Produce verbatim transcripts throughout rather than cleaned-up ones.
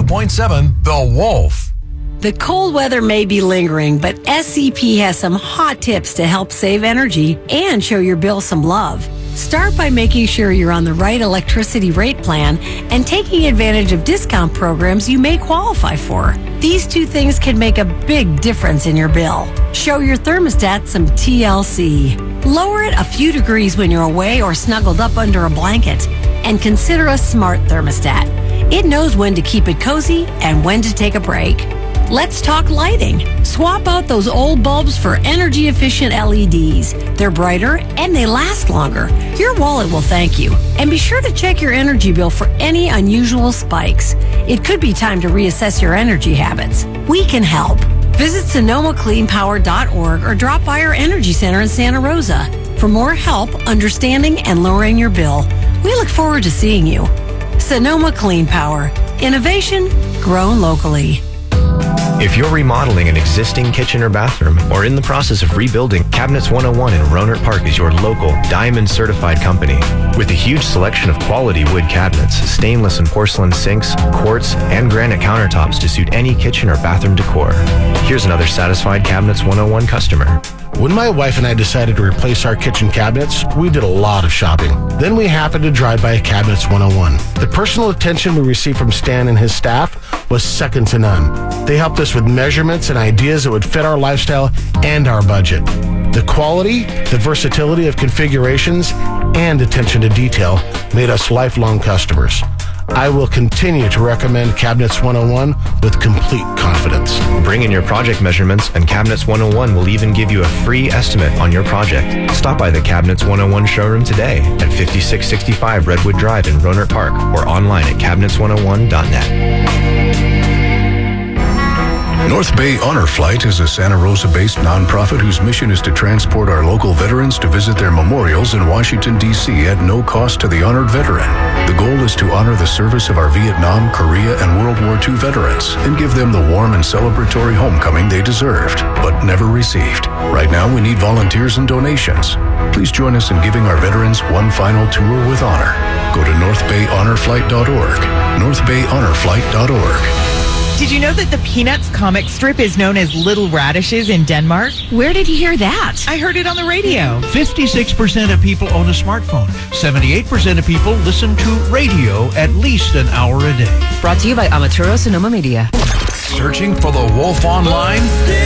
one point seven, The Wolf. The cold weather may be lingering, but S C P has some hot tips to help save energy and show your bill some love. Start by making sure you're on the right electricity rate plan and taking advantage of discount programs you may qualify for. These two things can make a big difference in your bill. Show your thermostat some T L C. Lower it a few degrees when you're away or snuggled up under a blanket. And consider a smart thermostat. It knows when to keep it cozy and when to take a break. Let's talk lighting. Swap out those old bulbs for energy-efficient L E Ds. They're brighter and they last longer. Your wallet will thank you. And be sure to check your energy bill for any unusual spikes. It could be time to reassess your energy habits. We can help. Visit Sonoma Clean Power dot org or drop by our Energy Center in Santa Rosa. For more help, understanding, and lowering your bill, we look forward to seeing you. Sonoma Clean Power. Innovation grown locally. If you're remodeling an existing kitchen or bathroom or in the process of rebuilding, Cabinets one oh one in Rohnert Park is your local Diamond certified company. With a huge selection of quality wood cabinets, stainless and porcelain sinks, quartz, and granite countertops to suit any kitchen or bathroom decor. Here's another satisfied Cabinets one oh one customer. When my wife and I decided to replace our kitchen cabinets, we did a lot of shopping. Then we happened to drive by Cabinets one oh one. The personal attention we received from Stan and his staff was second to none. They helped us with measurements and ideas that would fit our lifestyle and our budget. The quality, the versatility of configurations, and attention to detail made us lifelong customers. I will continue to recommend Cabinets one oh one with complete confidence. Bring in your project measurements and Cabinets one oh one will even give you a free estimate on your project. Stop by the Cabinets one oh one showroom today at fifty-six sixty-five Redwood Drive in Rohnert Park or online at cabinets one oh one dot net. North Bay Honor Flight is a Santa Rosa-based nonprofit whose mission is to transport our local veterans to visit their memorials in Washington, D C at no cost to the honored veteran. The goal is to honor the service of our Vietnam, Korea, and World War Two veterans and give them the warm and celebratory homecoming they deserved, but never received. Right now, we need volunteers and donations. Please join us in giving our veterans one final tour with honor. Go to north bay honor flight dot org, north bay honor flight dot org. Did you know that the Peanuts comic strip is known as Little Radishes in Denmark? Where did you hear that? I heard it on the radio. fifty-six percent of people own a smartphone. seventy-eight percent of people listen to radio at least an hour a day. Brought to you by Amaturo Sonoma Media. Searching for The Wolf online?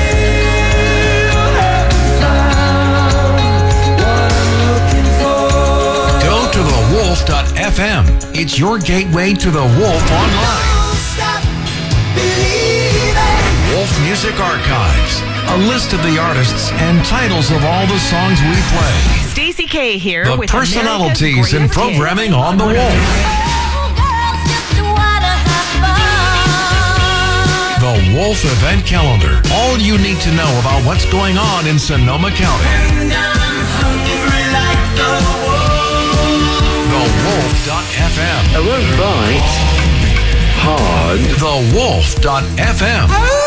Go to the wolf dot f m. It's your gateway to The Wolf online. Wolf Music Archives, a list of the artists and titles of all the songs we play. Stacey K here the with personalities and programming on The Wolf. The Wolf Event Calendar. All you need to know about what's going on in Sonoma County. the wolf dot f m. I won't bite hard. the wolf dot f m.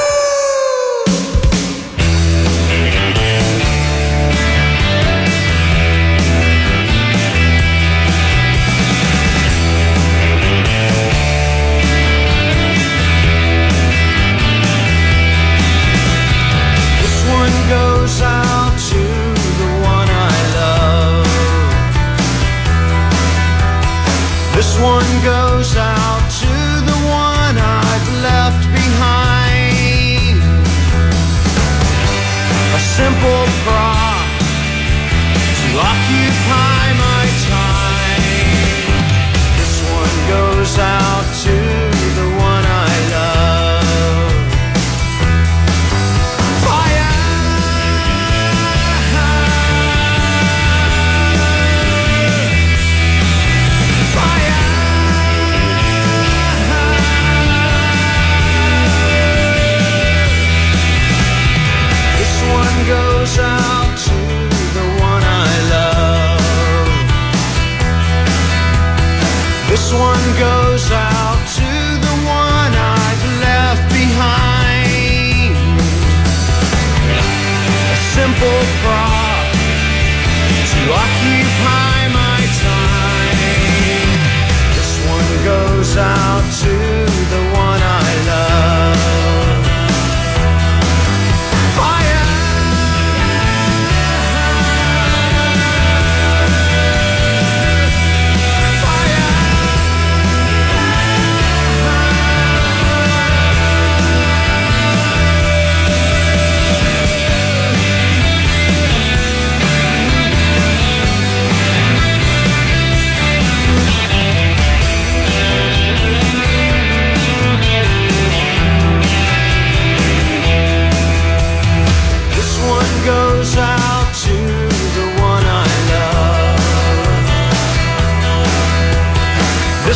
Goes out to the one I love. This one goes out to the one I've left behind. A simple prop to occupy my time. This one goes out to the one I love. Goes out to the one I love.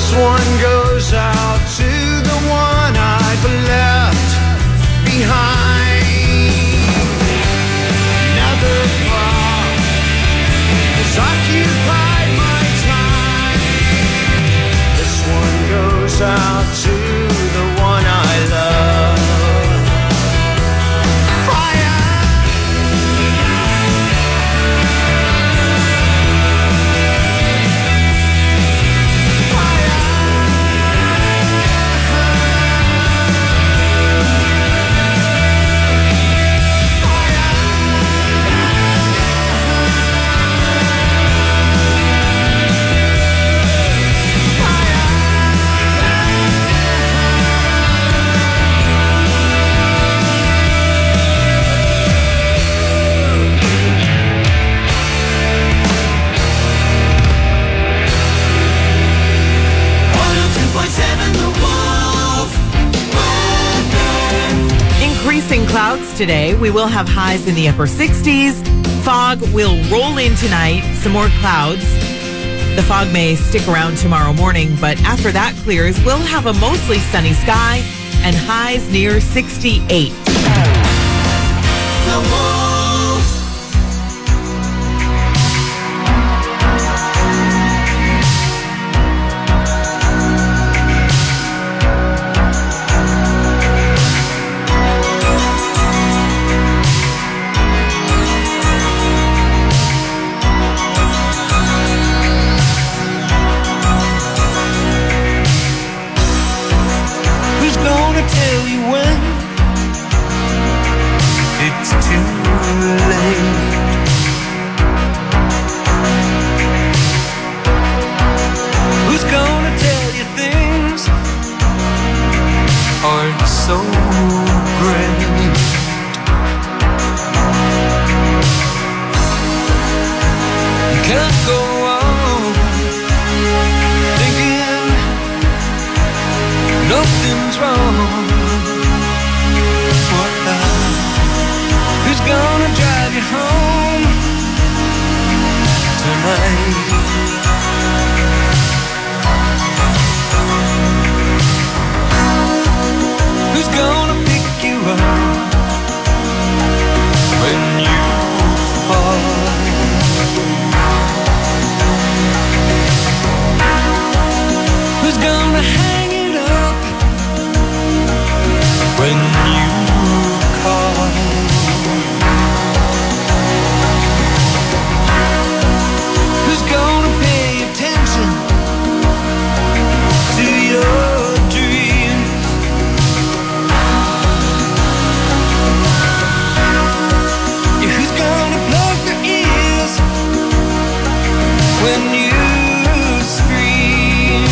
This one goes out to the one I've left behind. Never far has occupied my time. This one goes out to the one I love. Increasing clouds today. We will have highs in the upper sixties. Fog will roll in tonight. Some more clouds. The fog may stick around tomorrow morning, but after that clears, we'll have a mostly sunny sky and highs near sixty-eight. The Wolf. Tell you when it's too late. Who's gonna tell you things aren't so great? You can't go on thinking nothing's wrong. Who's gonna drive you home tonight? Who's gonna pick you up when you fall? Who's gonna hang it up when you call? Who's gonna pay attention to your dreams? Yeah, who's gonna plug their ears when you scream?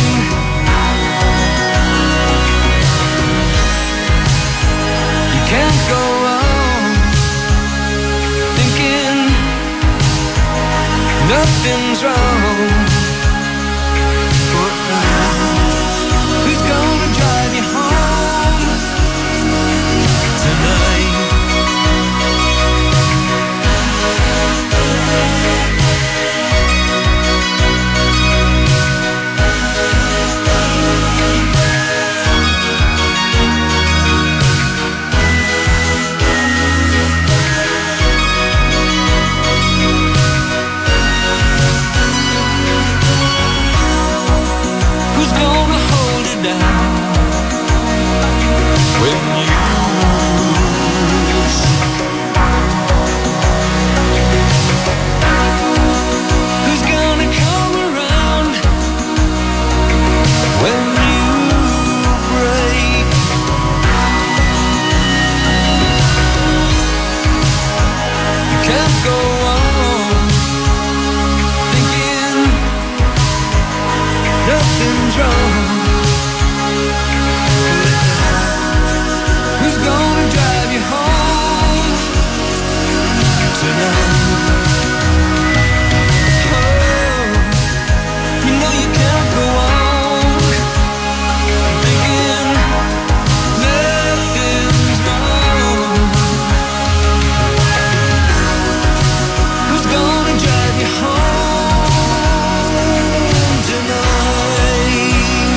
You can't go on thinking nothing's wrong. Who's gonna drive you home tonight? Who's gonna hold it down when you shake? Who's gonna come around when you break? You can't go on thinking nothing's wrong. Who's gonna drive you home tonight? Oh, you know you can't go on thinking nothing's wrong. Who's gonna drive you home tonight?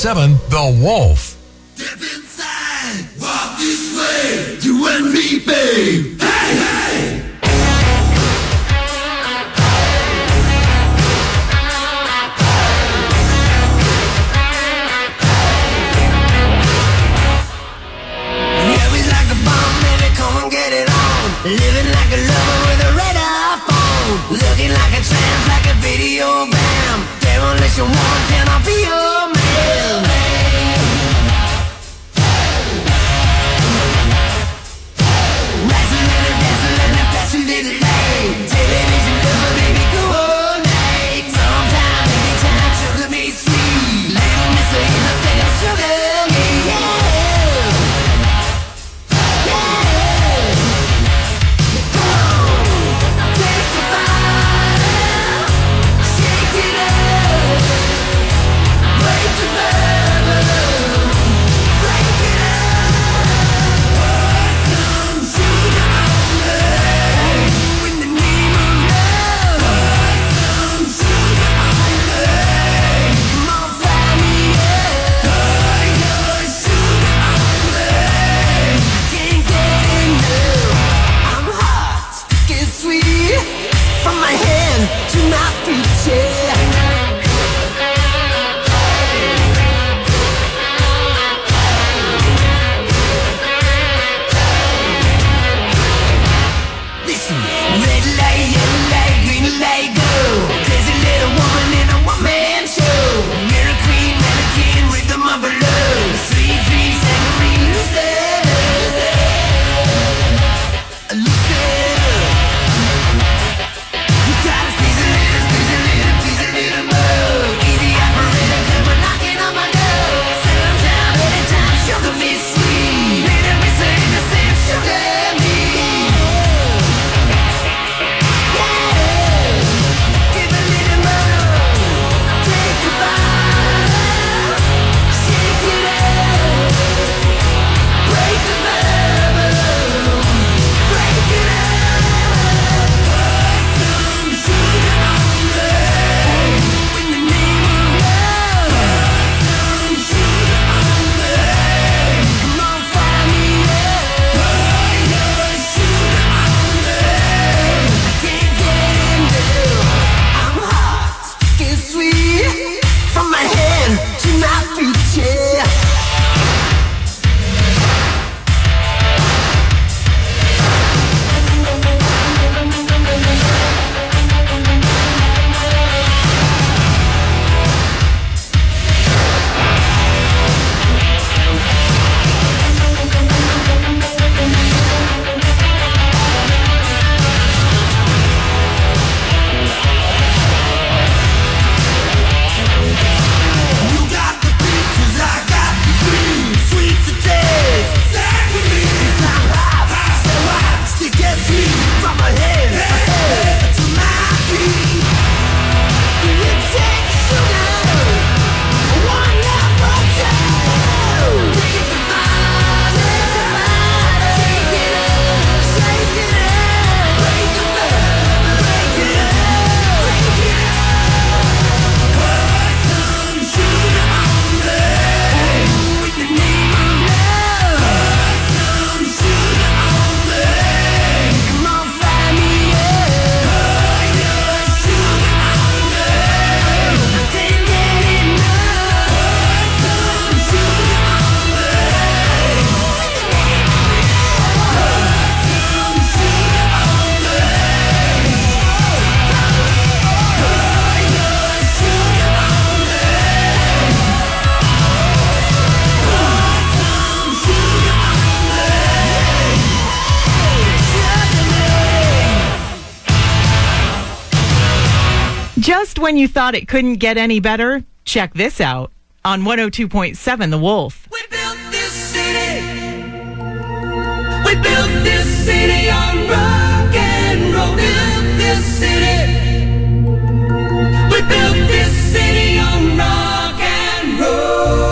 seven The Wolf. Step inside, walk this way, you and me, babe. Hey, hey! Living like a lover with a radar phone. Looking like a tramp, like a video bam. Demolition one, can I be your man? Rising in a dancing in a flashing little light. Television lover, baby, go all night. Sometime, anytime, sugar me sweet. Little miss her in the state of sugar me, yeah. From my hand to my feet, yeah. Listen, red light, yellow light, green light, go. Crazy little woman in a one-man show. Mirror queen, mannequin, rhythm of her love. Sweet dreams, saccharine, lose it, lose it, lose it. From my hand to my feet, yeah. Just when you thought it couldn't get any better, check this out on one oh two point seven The Wolf. We built this city. We built this city on rock and roll. Built this city. We built this city on rock and roll.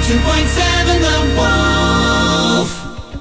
oh two point seven The Wolf.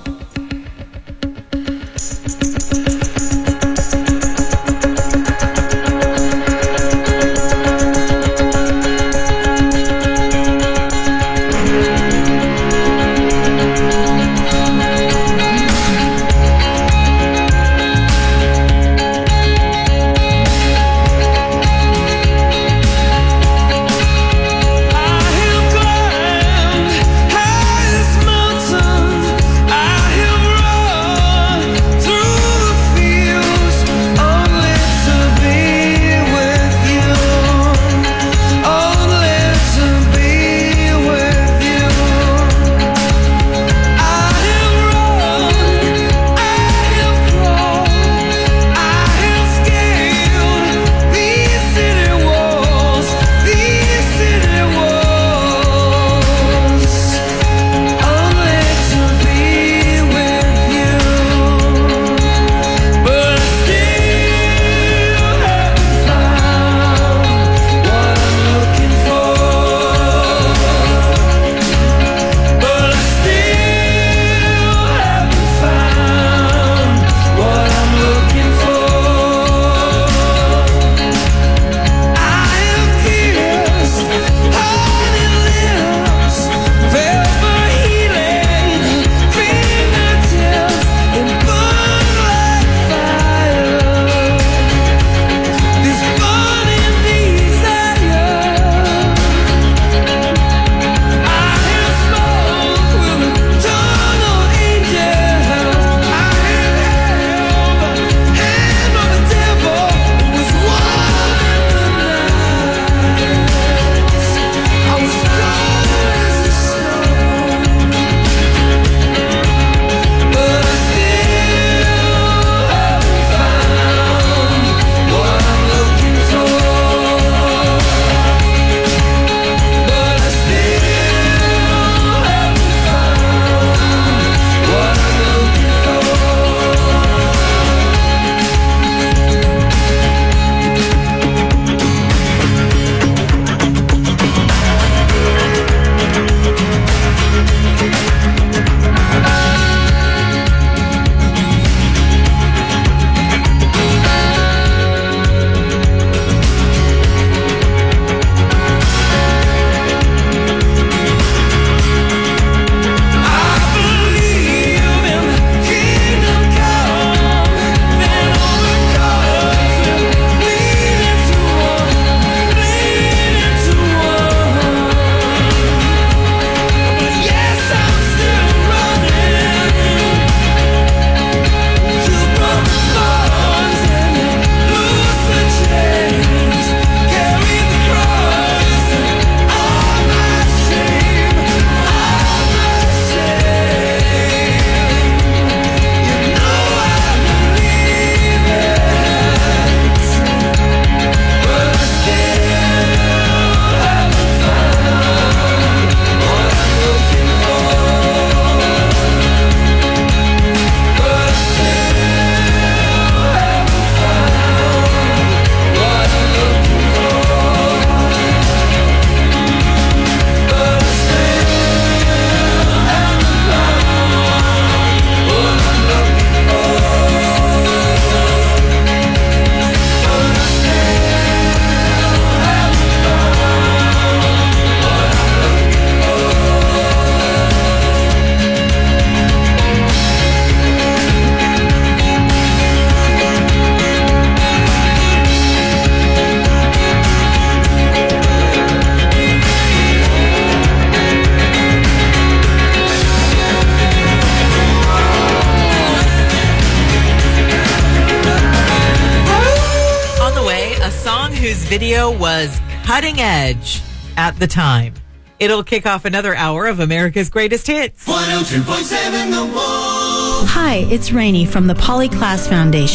whose video was cutting edge at the time. It'll kick off another hour of America's Greatest Hits. one oh two point seven The Wolf. Hi, it's Rainey from the Polyclass Foundation.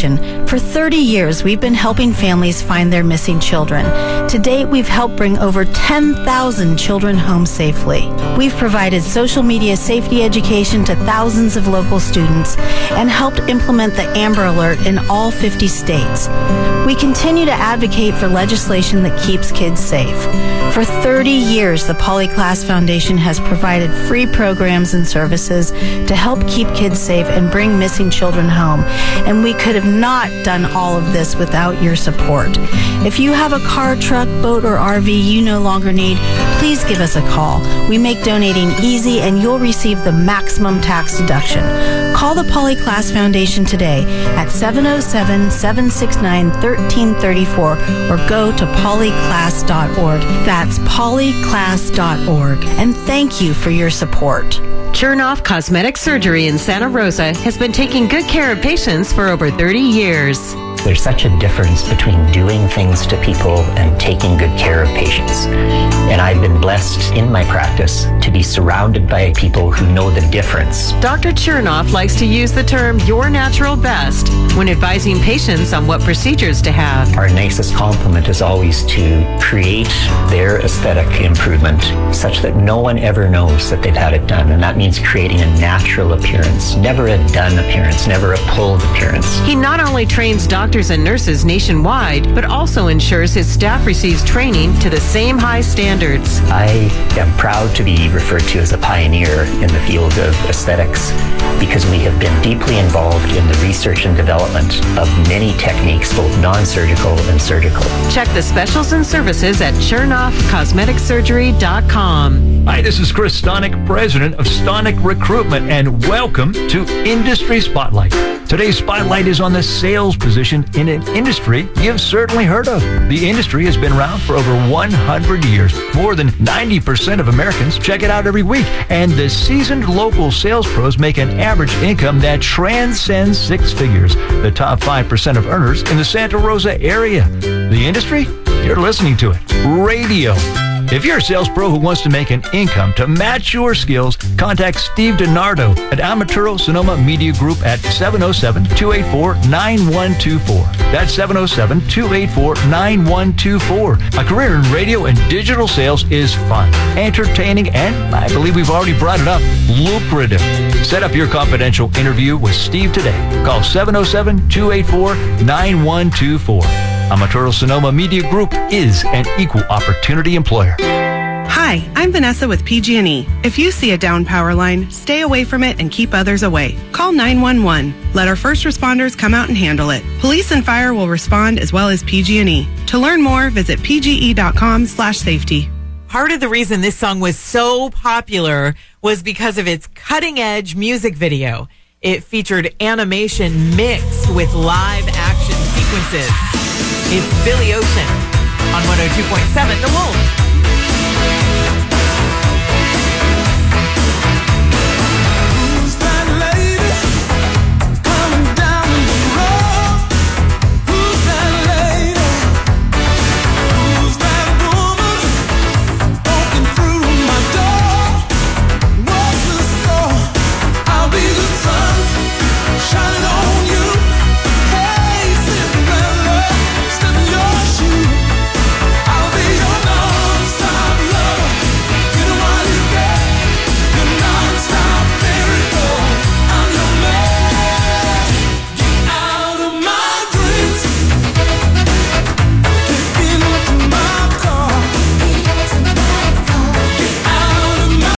For thirty years, we've been helping families find their missing children. To date, we've helped bring over ten thousand children home safely. We've provided social media safety education to thousands of local students and helped implement the Amber Alert in all fifty states. We continue to advocate for legislation that keeps kids safe. For thirty years, the Polly Klaas Foundation has provided free programs and services to help keep kids safe and bring missing children home. And we could have not done all of this without your support. If you have a car, truck, boat, or R V you no longer need, please give us a call. We make donating easy and you'll receive the maximum tax deduction. Call the Polly Klaas Foundation today at seven oh seven, seven six nine, one three three four or go to polly klaas dot org. That's polly klaas dot org. And thank you for your support. Chernoff Cosmetic Surgery in Santa Rosa has been taking good care of patients for over thirty years. There's such a difference between doing things to people and taking good care of patients. And I've been blessed in my practice to be surrounded by people who know the difference. Doctor Chernoff likes to use the term your natural best when advising patients on what procedures to have. Our nicest compliment is always to create their aesthetic improvement such that no one ever knows that they've had it done. And that means creating a natural appearance, never a done appearance, never a pulled appearance. He not only trains doctors and nurses nationwide, but also ensures his staff receives training to the same high standards. I am proud to be referred to as a pioneer in the field of aesthetics because we have been deeply involved in the research and development of many techniques, both non-surgical and surgical. Check the specials and services at chernoff cosmetic surgery dot com. Hi, this is Chris Stonick, president of Stonick Recruitment, and welcome to Industry Spotlight. Today's spotlight is on the sales position in an industry you've certainly heard of. The industry has been around for over one hundred years. More than ninety percent of Americans check it out every week, and the seasoned local sales pros make an average income that transcends six figures. The top five percent of earners in the Santa Rosa area. The industry? You're listening to it. Radio. If you're a sales pro who wants to make an income to match your skills, contact Steve DiNardo at Amaturo Sonoma Media Group at seven oh seven, two eight four, nine one two four. That's seven oh seven, two eight four, nine one two four. A career in radio and digital sales is fun, entertaining, and I believe we've already brought it up, lucrative. Set up your confidential interview with Steve today. Call seven oh seven, two eight four, nine one two four. Amaturo Sonoma Media Group is an equal opportunity employer. Hi, I'm Vanessa with P G and E. If you see a down power line, stay away from it and keep others away. Call nine one one. Let our first responders come out and handle it. Police and fire will respond as well as P G and E. To learn more, visit p g e dot com slash safety. Part of the reason this song was so popular was because of its cutting-edge music video. It featured animation mixed with live action sequences. It's Billy Ocean on one oh two point seven The Wolf.